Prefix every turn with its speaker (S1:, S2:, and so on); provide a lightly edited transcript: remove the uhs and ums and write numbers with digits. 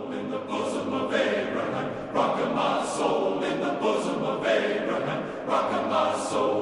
S1: in the bosom of Abraham. Rocking my soul in the bosom of Abraham. Rocking my soul.